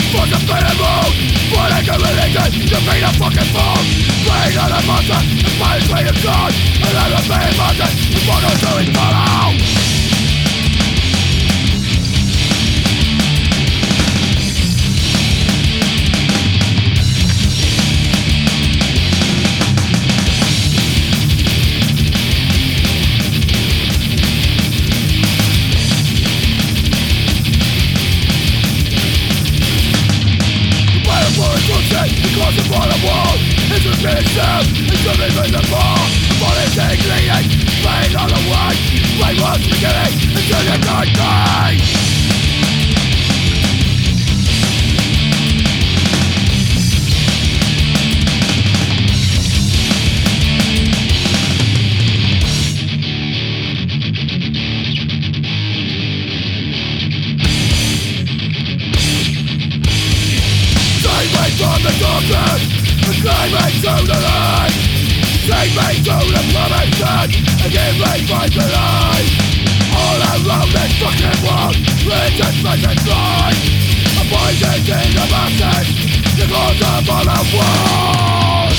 Was a payable, but like a religion, you be the fucking fool. Playing on a monster, it's my way of God. And I'm a paying monster, the fuckers doing follow. Across the bottom wall, it's a finish them, it's coming with the ball. The body's bleeding, playing on the way. Play once beginning, until you can't die. From the darkness, climbing to the light. Take me to the promised land, and give me fight to life. All around this fucking world, religion faces blind. A poison in the masses, the cause of all the world.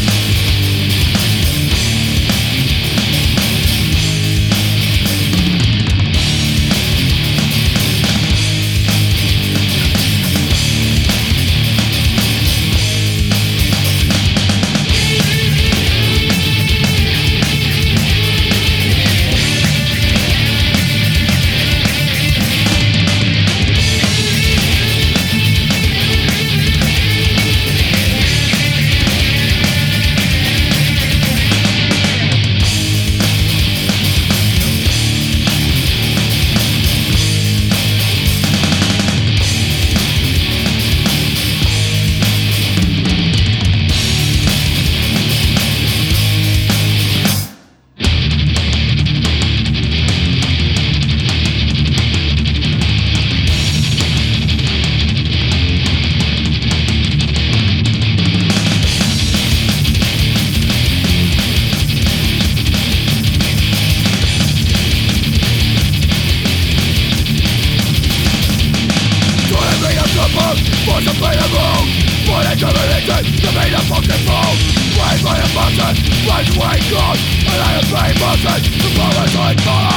Was available, but it's a religion to be the fucking fool. Raised by a mountain, raised away God, and I am paying mountain, the promise I follow.